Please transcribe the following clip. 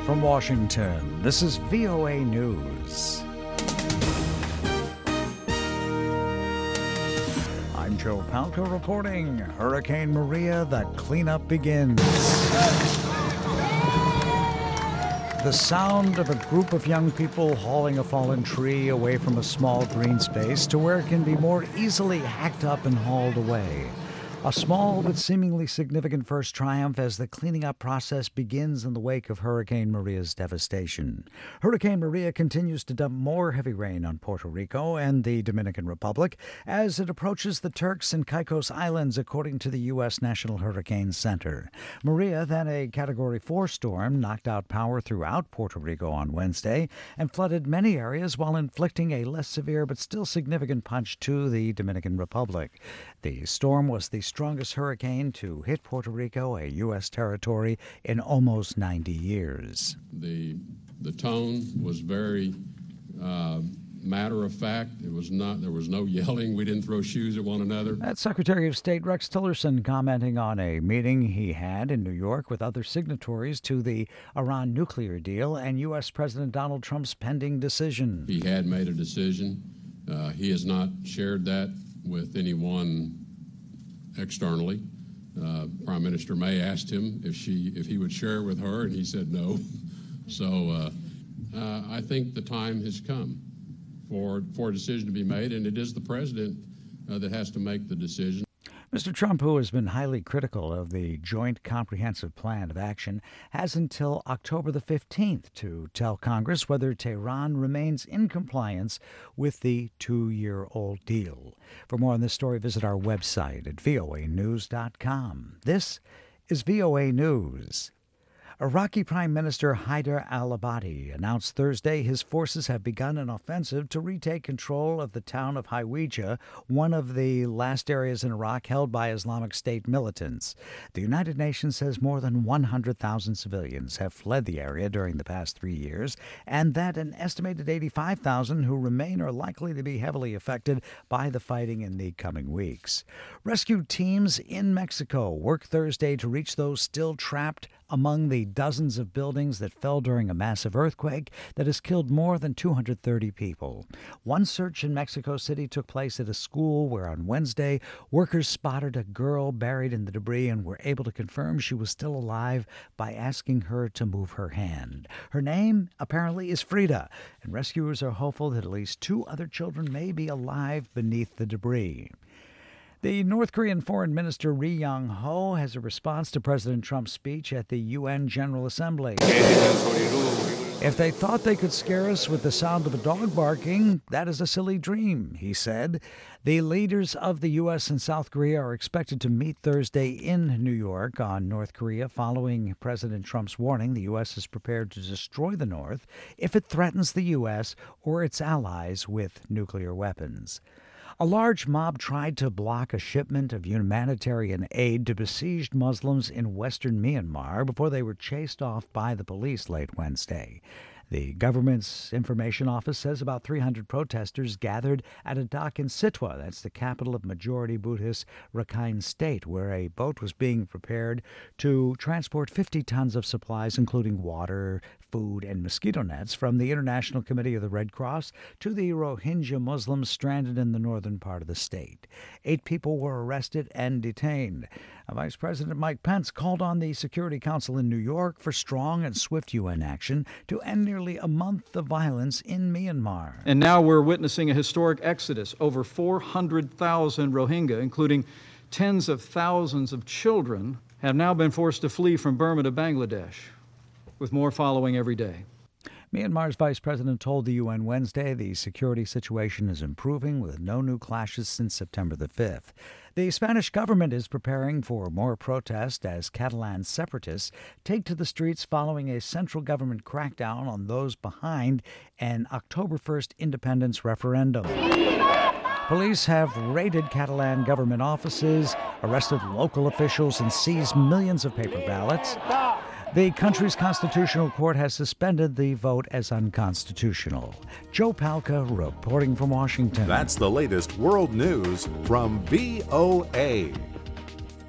From Washington, this is VOA News. I'm Joe Palca reporting. Hurricane Maria, the cleanup begins. The sound of a group of young people hauling a fallen tree away from a small green space to where it can be more easily hacked up and hauled away. A small but seemingly significant first triumph as the cleaning up process begins in the wake of Hurricane Maria's devastation. Hurricane Maria continues to dump more heavy rain on Puerto Rico and the Dominican Republic as it approaches the Turks and Caicos Islands, according to the U.S. National Hurricane Center. Maria, then a Category 4 storm, knocked out power throughout Puerto Rico on Wednesday and flooded many areas while inflicting a less severe but still significant punch to the Dominican Republic. The storm was the strongest hurricane to hit Puerto Rico, a U.S. territory, in almost 90 years. The tone was very matter of fact. There was no yelling. We didn't throw shoes at one another. That's Secretary of State Rex Tillerson commenting on a meeting he had in New York with other signatories to the Iran nuclear deal and U.S. President Donald Trump's pending decision. He had made a decision. He has not shared that with anyone externally. Prime Minister May asked him if he would share with her, and he said no. So I think the time has come for a decision to be made, and it is the president that has to make the decision. Mr. Trump, who has been highly critical of the Joint Comprehensive Plan of Action, has until October the 15th to tell Congress whether Tehran remains in compliance with the 2-year-old deal. For more on this story, visit our website at voanews.com. This is VOA News. Iraqi Prime Minister Haider al-Abadi announced Thursday his forces have begun an offensive to retake control of the town of Hawija, one of the last areas in Iraq held by Islamic State militants. The United Nations says more than 100,000 civilians have fled the area during the past 3 years, and that an estimated 85,000 who remain are likely to be heavily affected by the fighting in the coming weeks. Rescue teams in Mexico worked Thursday to reach those still trapped among the dozens of buildings that fell during a massive earthquake that has killed more than 230 people. One search in Mexico City took place at a school where on Wednesday, workers spotted a girl buried in the debris and were able to confirm she was still alive by asking her to move her hand. Her name, apparently, is Frida, and rescuers are hopeful that at least 2 other children may be alive beneath the debris. The North Korean Foreign Minister Ri Yong-ho has a response to President Trump's speech at the UN General Assembly. If they thought they could scare us with the sound of a dog barking, that is a silly dream, he said. The leaders of the U.S. and South Korea are expected to meet Thursday in New York on North Korea following President Trump's warning the U.S. is prepared to destroy the North if it threatens the U.S. or its allies with nuclear weapons. A large mob tried to block a shipment of humanitarian aid to besieged Muslims in western Myanmar before they were chased off by the police late Wednesday. The government's information office says about 300 protesters gathered at a dock in Sitwa, that's the capital of majority Buddhist Rakhine State, where a boat was being prepared to transport 50 tons of supplies, including water, food, and mosquito nets, from the International Committee of the Red Cross to the Rohingya Muslims stranded in the northern part of the state. 8 people were arrested and detained. Vice President Mike Pence called on the Security Council in New York for strong and swift UN action to end nearly a month of violence in Myanmar. And now we're witnessing a historic exodus. Over 400,000 Rohingya, including tens of thousands of children, have now been forced to flee from Burma to Bangladesh, with more following every day. Myanmar's vice president told the UN Wednesday the security situation is improving with no new clashes since September the 5th. The Spanish government is preparing for more protest as Catalan separatists take to the streets following a central government crackdown on those behind an October 1st independence referendum. Police have raided Catalan government offices, arrested local officials, and seized millions of paper ballots. The country's constitutional court has suspended the vote as unconstitutional. Joe Palca reporting from Washington. That's the latest world news from VOA.